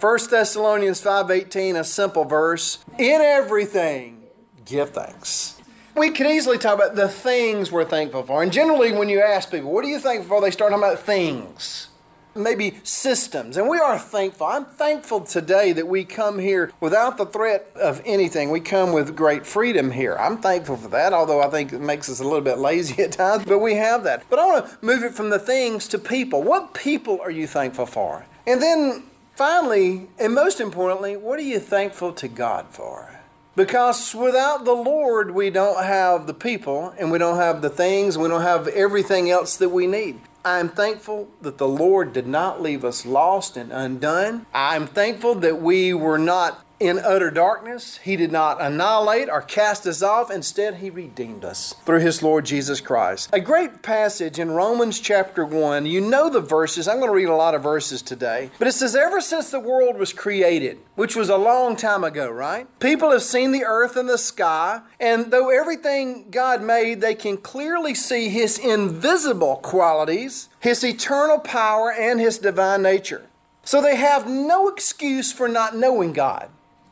1 Thessalonians 5:18, a simple verse. In everything, give thanks. We could easily talk about the things we're thankful for. And generally when you ask people, what are you thankful for? They start talking about things. Maybe systems. And we are thankful. I'm thankful today that we come here without the threat of anything. We come with great freedom here. I'm thankful for that, although I think it makes us a little bit lazy at times, but we have that. But I want to move it from the things to people. What people are you thankful for? And then finally, and most importantly, what are you thankful to God for? Because without the Lord, we don't have the people, and we don't have the things, and we don't have everything else that we need. I'm thankful that the Lord did not leave us lost and undone. I'm thankful that we were not in utter darkness. He did not annihilate or cast us off. Instead, He redeemed us through His Lord Jesus Christ. A great passage in Romans chapter 1. You know the verses. I'm going to read a lot of verses today. But it says, ever since the world was created, which was a long time ago, right? People have seen the earth and the sky. And though everything God made, they can clearly see His invisible qualities, His eternal power, and His divine nature. So they have no excuse for not knowing God.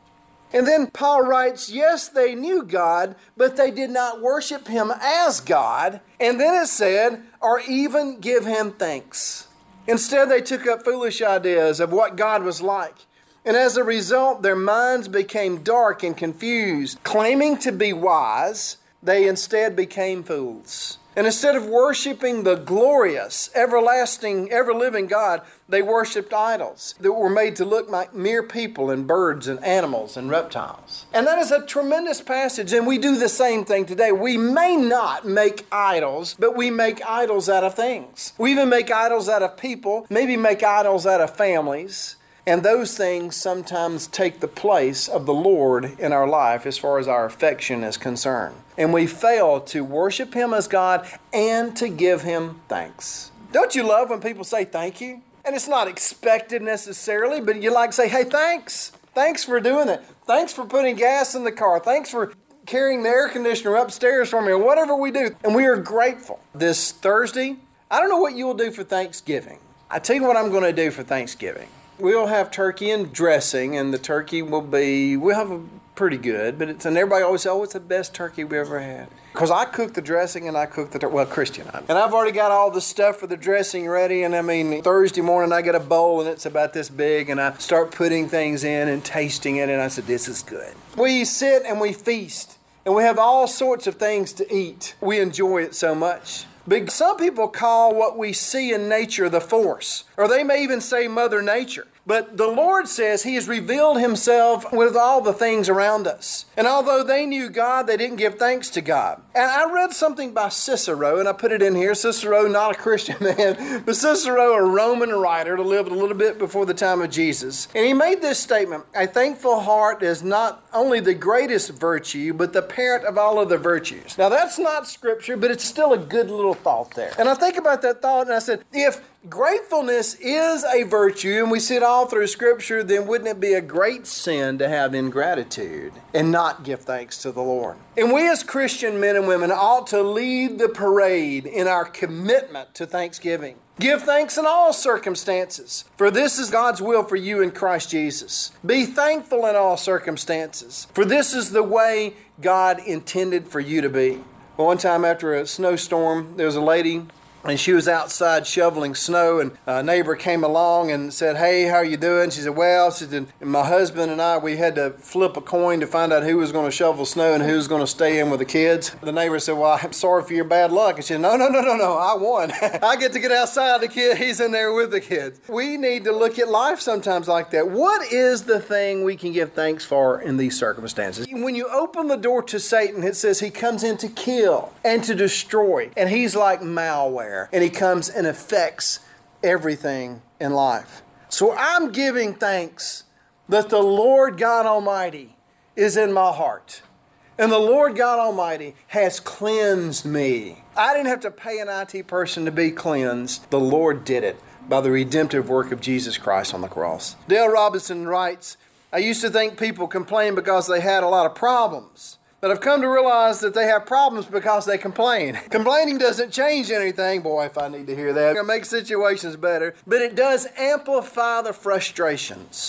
And then Paul writes, yes, they knew God, but they did not worship Him as God. And then it said, or even give Him thanks. Instead, they took up foolish ideas of what God was like. And as a result, their minds became dark and confused. Claiming to be wise, they instead became fools. And instead of worshiping the glorious, everlasting, ever-living God, they worshiped idols that were made to look like mere people and birds and animals and reptiles. And that is a tremendous passage, and we do the same thing today. We may not make idols, but we make idols out of things. We even make idols out of people, maybe make idols out of families. And those things sometimes take the place of the Lord in our life as far as our affection is concerned. And we fail to worship Him as God and to give Him thanks. Don't you love when people say thank you? And it's not expected necessarily, but you like to say, hey, thanks. Thanks for doing it. Thanks for putting gas in the car. Thanks for carrying the air conditioner upstairs for me, or whatever we do. And we are grateful. This Thursday, I don't know what you will do for Thanksgiving. I tell you what I'm going to do for Thanksgiving. We'll have turkey and dressing, and the turkey we'll have a pretty good, and everybody always says, oh, it's the best turkey we ever had. Because I cook the dressing and I cook the turkey. Well, Christian. And I've already got all the stuff for the dressing ready, and Thursday morning I get a bowl and it's about this big, and I start putting things in and tasting it, and I said, this is good. We sit and we feast, and we have all sorts of things to eat. We enjoy it so much. But some people call what we see in nature the force, or they may even say Mother Nature. But the Lord says He has revealed Himself with all the things around us. And although they knew God, they didn't give thanks to God. And I read something by Cicero, and I put it in here. Cicero, not a Christian man, but Cicero, a Roman writer that lived a little bit before the time of Jesus. And he made this statement, a thankful heart is not only the greatest virtue, but the parent of all other virtues. Now that's not scripture, but it's still a good little thought there. And I think about that thought, and I said, if gratefulness is a virtue, and we see it all through Scripture, then wouldn't it be a great sin to have ingratitude and not give thanks to the Lord? And we as Christian men and women ought to lead the parade in our commitment to thanksgiving. Give thanks in all circumstances, for this is God's will for you in Christ Jesus. Be thankful in all circumstances, for this is the way God intended for you to be. Well, one time after a snowstorm, there was a lady, and she was outside shoveling snow, and a neighbor came along and said, hey, how are you doing? She said, well, my husband and I, we had to flip a coin to find out who was going to shovel snow and who was going to stay in with the kids. The neighbor said, well, I'm sorry for your bad luck. And she said, no, I won. I get to get outside the kid. He's in there with the kids. We need to look at life sometimes like that. What is the thing we can give thanks for in these circumstances? When you open the door to Satan, it says he comes in to kill and to destroy, and he's like malware. And he comes and affects everything in life. So I'm giving thanks that the Lord God Almighty is in my heart. And the Lord God Almighty has cleansed me. I didn't have to pay an IT person to be cleansed. The Lord did it by the redemptive work of Jesus Christ on the cross. Dale Robinson writes, I used to think people complained because they had a lot of problems. But I've come to realize that they have problems because they complain. Complaining doesn't change anything. Boy, if I need to hear that. It makes situations better. But it does amplify the frustrations.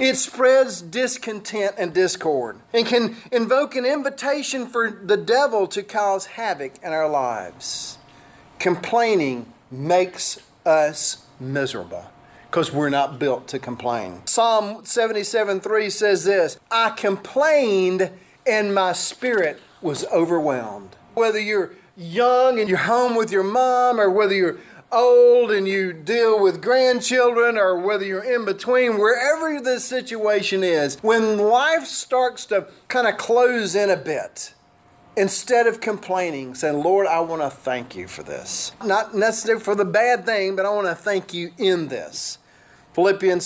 It spreads discontent and discord and can invoke an invitation for the devil to cause havoc in our lives. Complaining makes us miserable because we're not built to complain. Psalm 77:3 says this, I complained and my spirit was overwhelmed. Whether you're young and you're home with your mom, or whether you're old and you deal with grandchildren, or whether you're in between, wherever the situation is, when life starts to kind of close in a bit, instead of complaining, saying, Lord, I want to thank you for this. Not necessarily for the bad thing, but I want to thank you in this. Philippians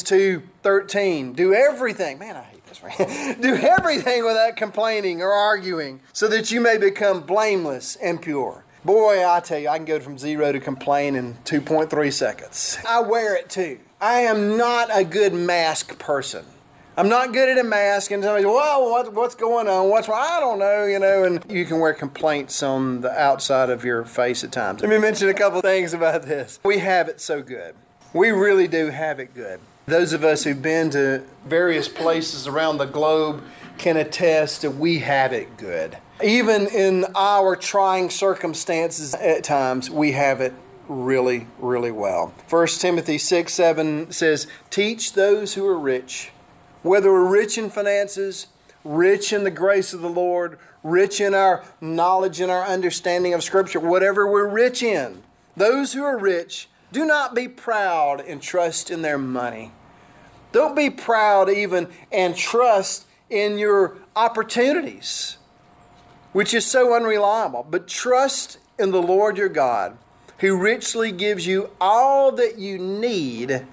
2:13, do everything. Man, I hate this right. Do everything without complaining or arguing, so that you may become blameless and pure. Boy, I tell you, I can go from 0 to complain in 2.3 seconds. I wear it too. I am not a good mask person. I'm not good at a mask, and somebody says, well, what's going on? What's wrong? I don't know, and you can wear complaints on the outside of your face at times. Let me mention a couple things about this. We have it so good. We really do have it good. Those of us who've been to various places around the globe can attest that we have it good. Even in our trying circumstances at times, we have it really, really well. 1 Timothy 6:7 says, teach those who are rich, whether we're rich in finances, rich in the grace of the Lord, rich in our knowledge and our understanding of Scripture, whatever we're rich in. Those who are rich, do not be proud and trust in their money. Don't be proud even and trust in your opportunities, which is so unreliable. But trust in the Lord your God, who richly gives you all that you need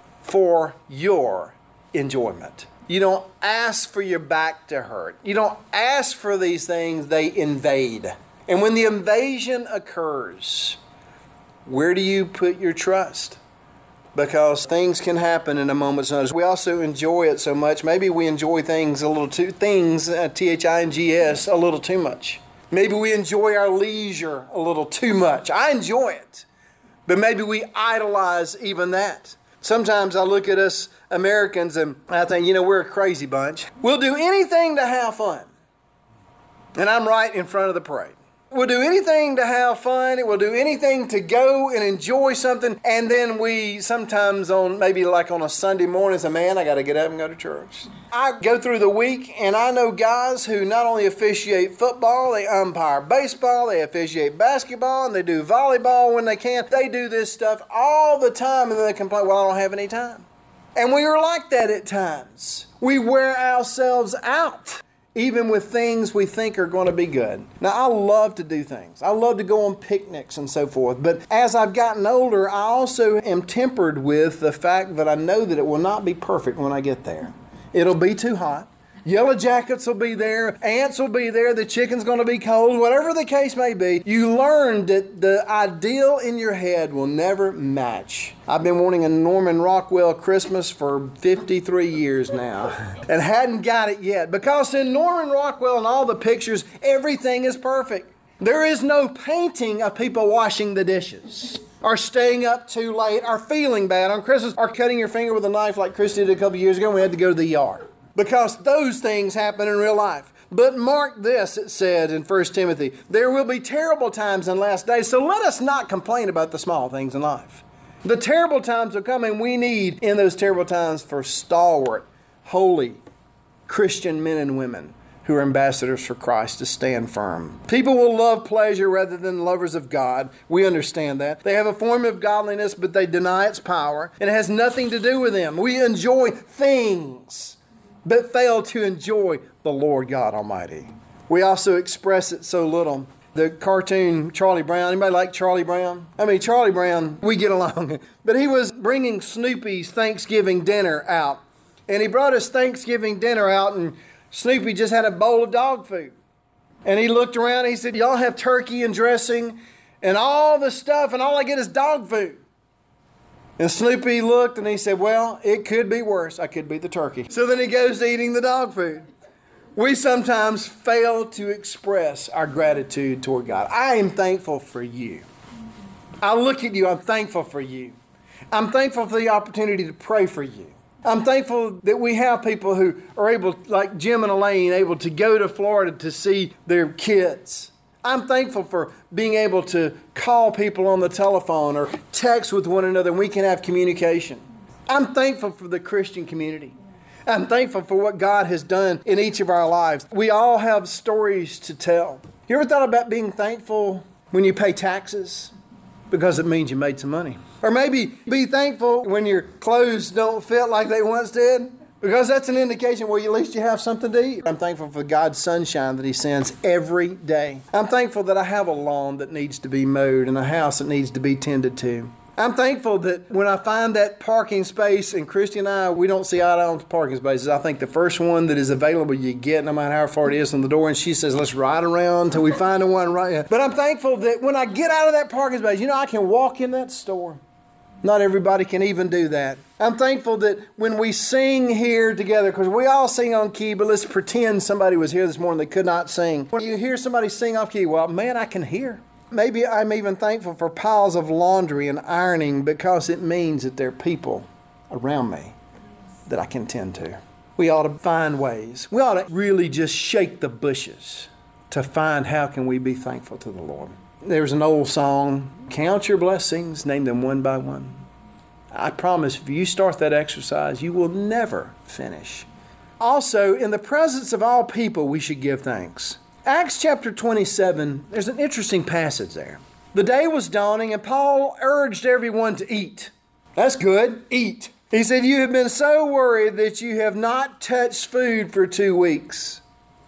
for your enjoyment. You don't ask for your back to hurt. You don't ask for these things, they invade. And when the invasion occurs, where do you put your trust? Because things can happen in a moment's notice. We also enjoy it so much. Maybe we enjoy things a little too, Things, a little too much. Maybe we enjoy our leisure a little too much. I enjoy it. But maybe we idolize even that. Sometimes I look at us Americans and I think, we're a crazy bunch. We'll do anything to have fun. And I'm right in front of the parade. We'll do anything to have fun. We'll do anything to go and enjoy something. And then we sometimes on a Sunday morning say, man, I got to get up and go to church. I go through the week and I know guys who not only officiate football, they umpire baseball, they officiate basketball, and they do volleyball when they can. They do this stuff all the time and then they complain, well, I don't have any time. And we are like that at times. We wear ourselves out, even with things we think are going to be good. Now, I love to do things. I love to go on picnics and so forth. But as I've gotten older, I also am tempered with the fact that I know that it will not be perfect when I get there. It'll be too hot. Yellow jackets will be there. Ants will be there. The chicken's going to be cold. Whatever the case may be, you learn that the ideal in your head will never match. I've been wanting a Norman Rockwell Christmas for 53 years now and hadn't got it yet. Because in Norman Rockwell and all the pictures, everything is perfect. There is no painting of people washing the dishes, or staying up too late, or feeling bad on Christmas, or cutting your finger with a knife like Christy did a couple years ago when we had to go to the yard. Because those things happen in real life. But mark this, it said in 1 Timothy, there will be terrible times in last days, so let us not complain about the small things in life. The terrible times will come, and we need in those terrible times for stalwart, holy Christian men and women who are ambassadors for Christ to stand firm. People will love pleasure rather than lovers of God. We understand that. They have a form of godliness, but they deny its power, and it has nothing to do with them. We enjoy things, but fail to enjoy the Lord God Almighty. We also express it so little. The cartoon Charlie Brown, anybody like Charlie Brown? Charlie Brown, we get along. But he was bringing Snoopy's Thanksgiving dinner out. And he brought his Thanksgiving dinner out, and Snoopy just had a bowl of dog food. And he looked around and he said, y'all have turkey and dressing and all the stuff, and all I get is dog food. And Snoopy looked and he said, well, it could be worse. I could be the turkey. So then he goes to eating the dog food. We sometimes fail to express our gratitude toward God. I am thankful for you. I look at you, I'm thankful for you. I'm thankful for the opportunity to pray for you. I'm thankful that we have people who are able, like Jim and Elaine, able to go to Florida to see their kids. I'm thankful for being able to call people on the telephone or text with one another and we can have communication. I'm thankful for the Christian community. I'm thankful for what God has done in each of our lives. We all have stories to tell. You ever thought about being thankful when you pay taxes? Because it means you made some money. Or maybe be thankful when your clothes don't fit like they once did. Because that's an indication, well, at least you have something to eat. I'm thankful for God's sunshine that He sends every day. I'm thankful that I have a lawn that needs to be mowed and a house that needs to be tended to. I'm thankful that when I find that parking space, and Christy and I, we don't see eye to eye on parking spaces. I think the first one that is available you get, no matter how far it is from the door, and she says, let's ride around until we find the one right here. But I'm thankful that when I get out of that parking space, I can walk in that store. Not everybody can even do that. I'm thankful that when we sing here together, because we all sing on key, but let's pretend somebody was here this morning that could not sing. When you hear somebody sing off key, well, man, I can hear. Maybe I'm even thankful for piles of laundry and ironing because it means that there are people around me that I can tend to. We ought to find ways. We ought to really just shake the bushes to find how can we be thankful to the Lord. There's an old song, count your blessings, name them one by one. I promise if you start that exercise, you will never finish. Also, in the presence of all people, we should give thanks. Acts chapter 27, there's an interesting passage there. The day was dawning and Paul urged everyone to eat. That's good, eat. He said, you have been so worried that you have not touched food for 2 weeks.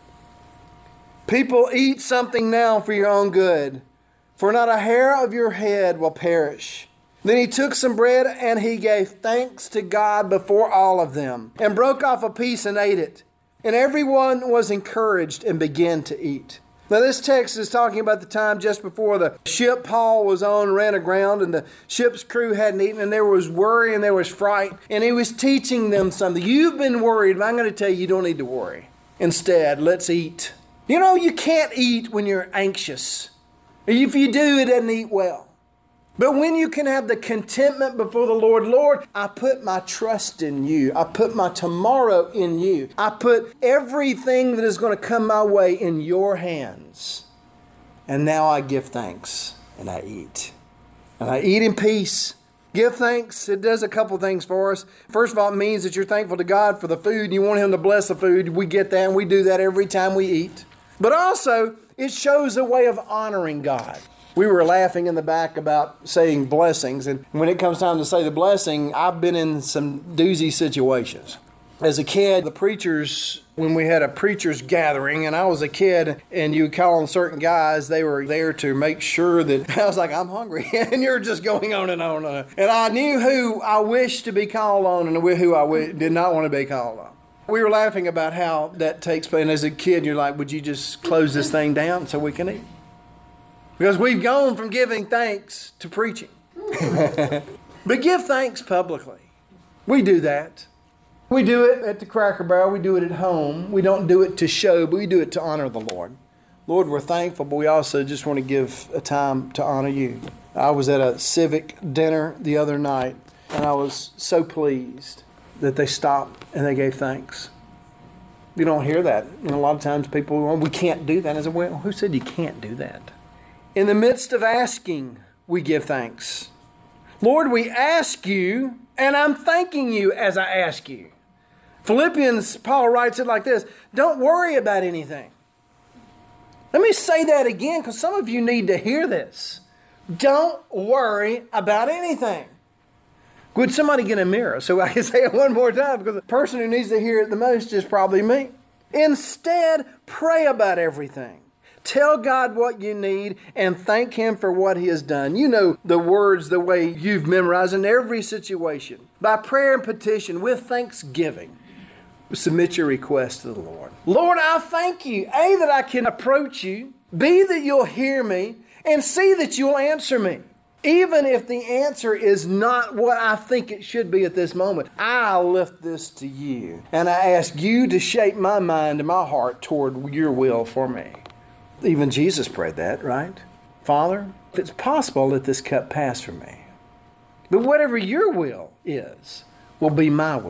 People, eat something now for your own good, for not a hair of your head will perish. Then he took some bread and he gave thanks to God before all of them and broke off a piece and ate it. And everyone was encouraged and began to eat. Now this text is talking about the time just before the ship Paul was on ran aground and the ship's crew hadn't eaten and there was worry and there was fright. And he was teaching them something. You've been worried, but I'm going to tell you don't need to worry. Instead, let's eat. You can't eat when you're anxious. If you do, it doesn't eat well. But when you can have the contentment before the Lord, Lord, I put my trust in you. I put my tomorrow in you. I put everything that is going to come my way in your hands. And now I give thanks and I eat. And I eat in peace. Give thanks. It does a couple things for us. First of all, it means that you're thankful to God for the food. You want Him to bless the food. We get that and we do that every time we eat. But also, it shows a way of honoring God. We were laughing in the back about saying blessings, and when it comes time to say the blessing, I've been in some doozy situations. As a kid, the preachers, when we had a preachers gathering, and I was a kid, and you would call on certain guys, they were there to make sure that, I was like, I'm hungry, and you're just going on and on and on. And I knew who I wished to be called on and who I did not want to be called on. We were laughing about how that takes place, and as a kid, you're like, would you just close this thing down so we can eat? Because we've gone from giving thanks to preaching. But give thanks publicly. We do that. We do it at the Cracker Barrel. We do it at home. We don't do it to show, but we do it to honor the Lord. Lord, we're thankful, but we also just want to give a time to honor you. I was at a civic dinner the other night, and I was so pleased that they stopped and they gave thanks. You don't hear that. And a lot of times people, well, we can't do that. I said, well, who said you can't do that? In the midst of asking, we give thanks. Lord, we ask you, and I'm thanking you as I ask you. Philippians, Paul writes it like this, don't worry about anything. Let me say that again because some of you need to hear this. Don't worry about anything. Would somebody get a mirror so I can say it one more time? Because the person who needs to hear it the most is probably me. Instead, pray about everything. Tell God what you need and thank Him for what He has done. You know the words the way you've memorized in every situation. By prayer and petition, with thanksgiving, submit your request to the Lord. Lord, I thank you. A, that I can approach you. B, that you'll hear me. And C, that you'll answer me. Even if the answer is not what I think it should be at this moment, I'll lift this to you. And I ask you to shape my mind and my heart toward your will for me. Even Jesus prayed that, right? Father, if it's possible, let this cup pass from me. But whatever your will is, will be my will.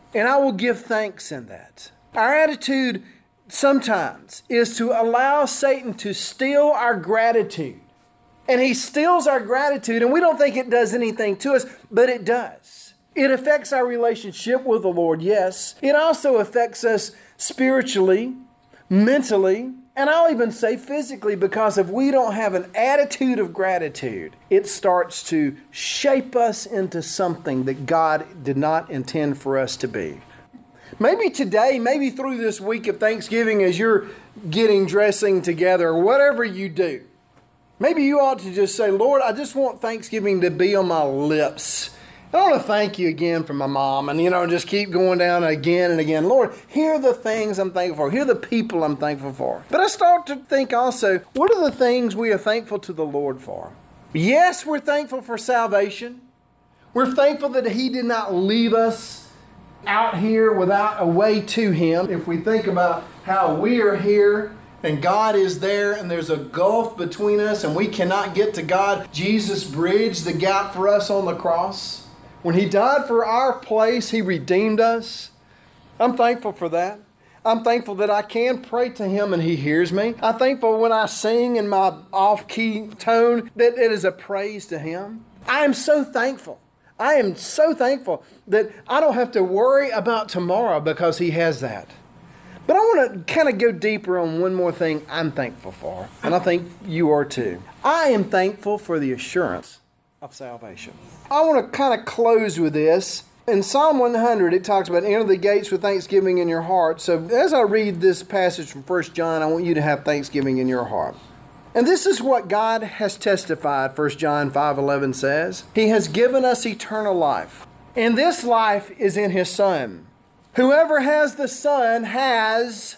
And I will give thanks in that. Our attitude sometimes is to allow Satan to steal our gratitude. And he steals our gratitude, and we don't think it does anything to us, but it does. It affects our relationship with the Lord, yes. It also affects us spiritually, mentally, and I'll even say physically, because if we don't have an attitude of gratitude, it starts to shape us into something that God did not intend for us to be. Maybe today, maybe through this week of Thanksgiving, as you're getting dressing together, or whatever you do, maybe you ought to just say, Lord, I just want Thanksgiving to be on my lips. I want to thank you again for my mom, and just keep going down again and again. Lord, here are the things I'm thankful for. Here are the people I'm thankful for. But I start to think also, what are the things we are thankful to the Lord for? Yes, we're thankful for salvation. We're thankful that He did not leave us out here without a way to Him. If we think about how we are here and God is there and there's a gulf between us and we cannot get to God, Jesus bridged the gap for us on the cross. When He died for our place, He redeemed us. I'm thankful for that. I'm thankful that I can pray to Him and He hears me. I'm thankful when I sing in my off-key tone that it is a praise to Him. I am so thankful. I am so thankful that I don't have to worry about tomorrow because He has that. But I want to kind of go deeper on one more thing I'm thankful for, and I think you are too. I am thankful for the assurance of salvation. I want to kind of close with this. In Psalm 100, it talks about enter the gates with thanksgiving in your heart. So as I read this passage from 1 John, I want you to have thanksgiving in your heart. And this is what God has testified, 1 John 5:11 says. He has given us eternal life. And this life is in His Son. Whoever has the Son has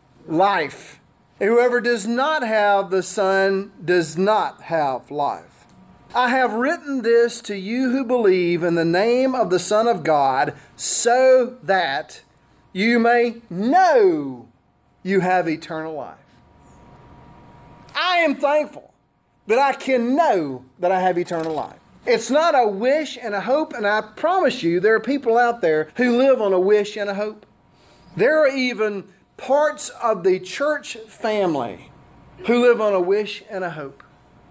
life. Whoever does not have the Son does not have life. I have written this to you who believe in the name of the Son of God, so that you may know you have eternal life. I am thankful that I can know that I have eternal life. It's not a wish and a hope, and I promise you there are people out there who live on a wish and a hope. There are even parts of the church family who live on a wish and a hope.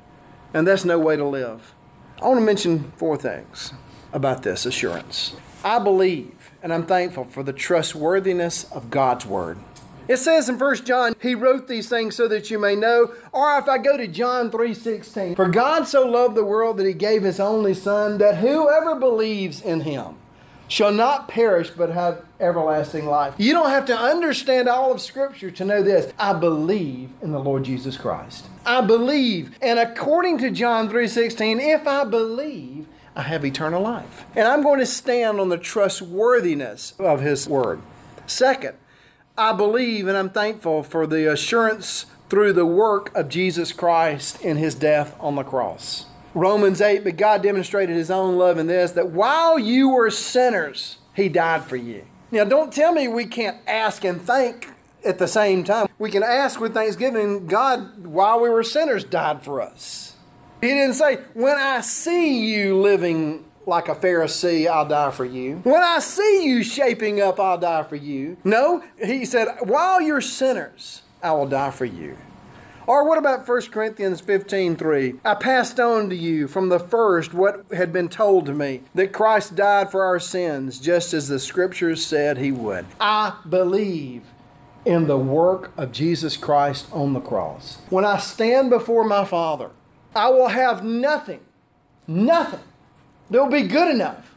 And that's no way to live. I want to mention 4 things about this assurance. I believe and I'm thankful for the trustworthiness of God's Word. It says in 1 John, He wrote these things so that you may know. Or if I go to John 3:16, for God so loved the world that He gave His only Son, that whoever believes in Him shall not perish but have everlasting life. You don't have to understand all of Scripture to know this. I believe in the Lord Jesus Christ. I believe. And according to John 3:16, if I believe, I have eternal life. And I'm going to stand on the trustworthiness of His Word. Second, I believe and I'm thankful for the assurance through the work of Jesus Christ in His death on the cross. Romans 8, but God demonstrated His own love in this, that while you were sinners, He died for you. Now, don't tell me we can't ask and thank at the same time. We can ask with thanksgiving, God, while we were sinners, died for us. He didn't say, when I see you living like a Pharisee, I'll die for you. When I see you shaping up, I'll die for you. No, He said, while you're sinners, I will die for you. Or what about 1 Corinthians 15:3? I passed on to you from the first what had been told to me, that Christ died for our sins, just as the Scriptures said He would. I believe in the work of Jesus Christ on the cross. When I stand before my Father, I will have nothing that will be good enough.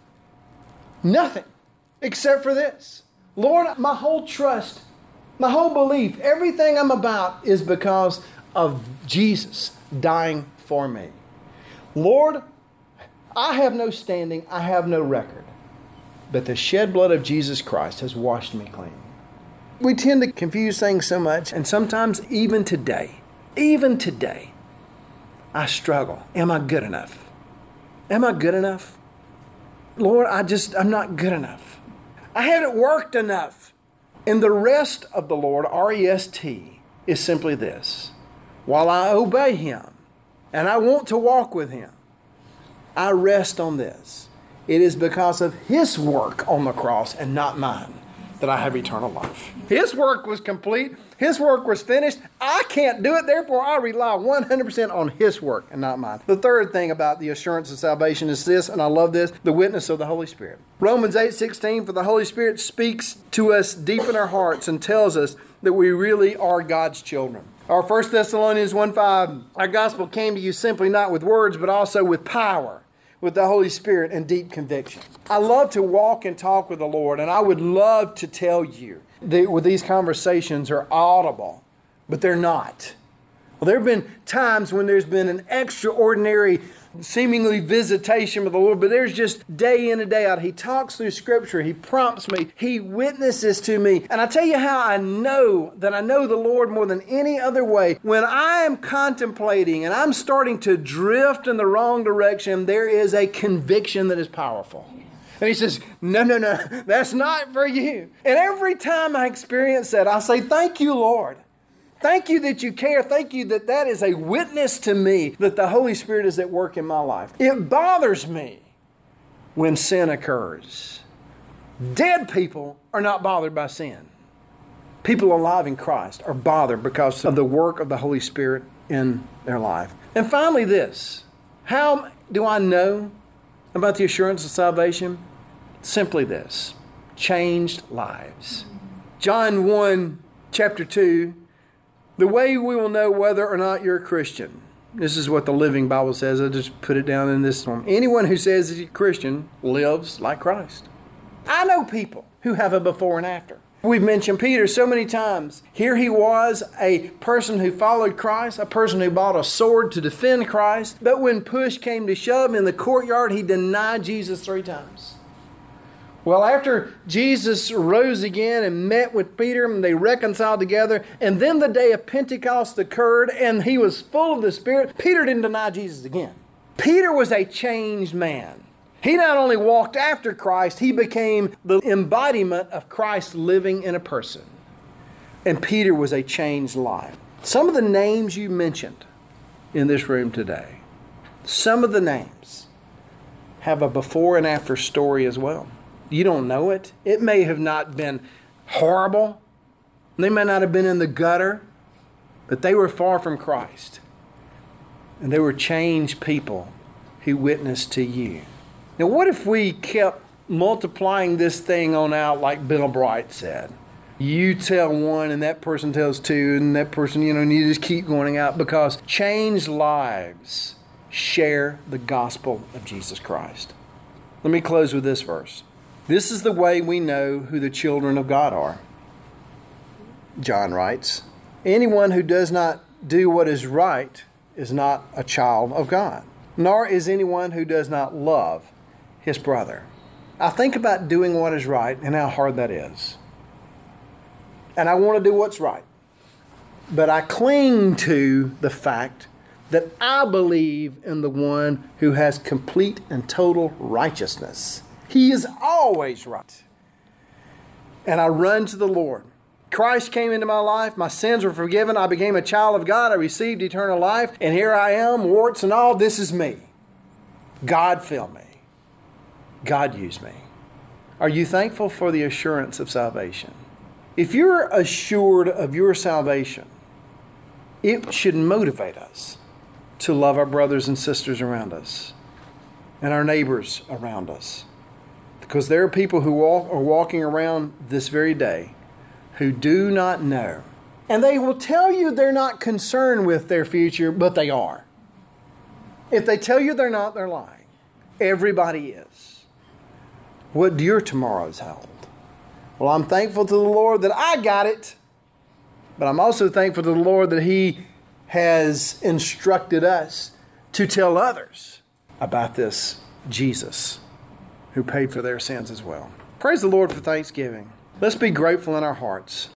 Nothing except for this. Lord, my whole trust, my whole belief, everything I'm about is because of Jesus dying for me. Lord, I have no standing, I have no record, but the shed blood of Jesus Christ has washed me clean. We tend to confuse things so much, and sometimes even today, I struggle. Am I good enough? Am I good enough? Lord, I'm not good enough. I haven't worked enough. And the rest of the Lord, R-E-S-T, is simply this. While I obey Him and I want to walk with Him, I rest on this. It is because of His work on the cross and not mine that I have eternal life. His work was complete. His work was finished. I can't do it. Therefore, I rely 100% on His work and not mine. The third thing about the assurance of salvation is this, and I love this, the witness of the Holy Spirit. Romans 8:16, for the Holy Spirit speaks to us deep in our hearts and tells us that we really are God's children. Our 1 Thessalonians 1:5, our gospel came to you simply not with words, but also with power, with the Holy Spirit and deep conviction. I love to walk and talk with the Lord, and I would love to tell you that these conversations are audible, but they're not. Well, there have been times when there's been an extraordinary, seemingly visitation with the Lord, but there's just day in and day out. He talks through Scripture. He prompts me. He witnesses to me. And I tell you how I know that I know the Lord more than any other way. When I am contemplating and I'm starting to drift in the wrong direction, there is a conviction that is powerful. And He says, no, that's not for you. And every time I experience that, I say, thank you, Lord. Thank you that you care. Thank you that that is a witness to me that the Holy Spirit is at work in my life. It bothers me when sin occurs. Dead people are not bothered by sin. People alive in Christ are bothered because of the work of the Holy Spirit in their life. And finally this, how do I know about the assurance of salvation? Simply this, changed lives. John 1, chapter 2, the way we will know whether or not you're a Christian. This is what the Living Bible says. I just put it down in this form. Anyone who says he's a Christian lives like Christ. I know people who have a before and after. We've mentioned Peter so many times. Here he was, a person who followed Christ, a person who bought a sword to defend Christ. But when push came to shove in the courtyard, he denied Jesus 3 times. Well, after Jesus rose again and met with Peter and they reconciled together, and then the day of Pentecost occurred and he was full of the Spirit, Peter didn't deny Jesus again. Peter was a changed man. He not only walked after Christ, he became the embodiment of Christ living in a person. And Peter was a changed life. Some of the names you mentioned in this room today, some of the names have a before and after story as well. You don't know it. It may have not been horrible. They may not have been in the gutter, but they were far from Christ. And they were changed people who witnessed to you. Now, what if we kept multiplying this thing on out like Bill Bright said? You tell one and that person tells two and that person, and you just keep going out, because changed lives share the gospel of Jesus Christ. Let me close with this verse. This is the way we know who the children of God are. John writes, anyone who does not do what is right is not a child of God, nor is anyone who does not love his brother. I think about doing what is right and how hard that is. And I want to do what's right. But I cling to the fact that I believe in the one who has complete and total righteousness. He is always right. And I run to the Lord. Christ came into my life. My sins were forgiven. I became a child of God. I received eternal life. And here I am, warts and all. This is me. God fill me. God use me. Are you thankful for the assurance of salvation? If you're assured of your salvation, it should motivate us to love our brothers and sisters around us and our neighbors around us. Because there are people who are walking around this very day who do not know. And they will tell you they're not concerned with their future, but they are. If they tell you they're not, they're lying. Everybody is. What do your tomorrows hold? Well, I'm thankful to the Lord that I got it. But I'm also thankful to the Lord that He has instructed us to tell others about this Jesus who paid for their sins as well. Praise the Lord for Thanksgiving. Let's be grateful in our hearts.